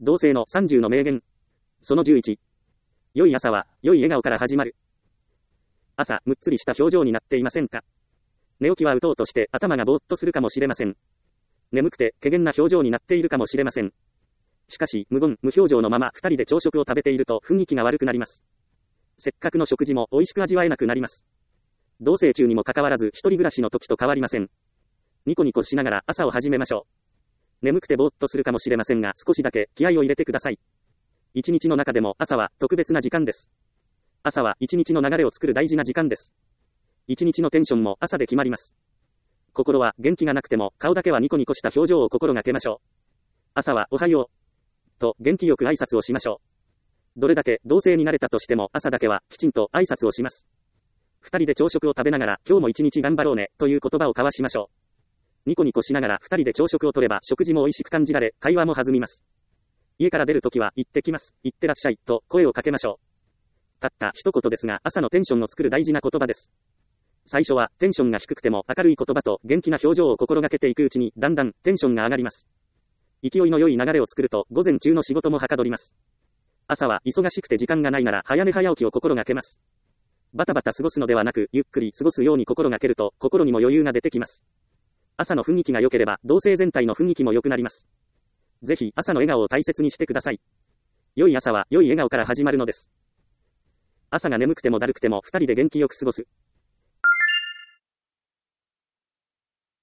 同性の30の名言。その11。良い朝は、良い笑顔から始まる。朝、むっつりした表情になっていませんか？寝起きはうとうとして頭がぼーっとするかもしれません。眠くて、怪げな表情になっているかもしれません。しかし、無言、無表情のまま二人で朝食を食べていると雰囲気が悪くなります。せっかくの食事も美味しく味わえなくなります。同棲中にもかかわらず一人暮らしの時と変わりません。ニコニコしながら朝を始めましょう。眠くてぼーっとするかもしれませんが少しだけ気合を入れてください。一日の中でも朝は特別な時間です。朝は一日の流れを作る大事な時間です。一日のテンションも朝で決まります。心は元気がなくても顔だけはニコニコした表情を心がけましょう。朝はおはようと元気よく挨拶をしましょう。どれだけ同棲になれたとしても朝だけはきちんと挨拶をします。二人で朝食を食べながら今日も一日頑張ろうねという言葉を交わしましょう。ニコニコしながら二人で朝食をとれば食事も美味しく感じられ会話も弾みます。家から出るときは行ってきます、行ってらっしゃいと声をかけましょう。たった一言ですが朝のテンションを作る大事な言葉です。最初はテンションが低くても明るい言葉と元気な表情を心がけていくうちにだんだんテンションが上がります。勢いの良い流れを作ると午前中の仕事もはかどります。朝は忙しくて時間がないなら早寝早起きを心がけます。バタバタ過ごすのではなくゆっくり過ごすように心がけると心にも余裕が出てきます。朝の雰囲気が良ければ同棲全体の雰囲気も良くなります。ぜひ朝の笑顔を大切にしてください。良い朝は良い笑顔から始まるのです。朝が眠くてもだるくても二人で元気よく過ごす。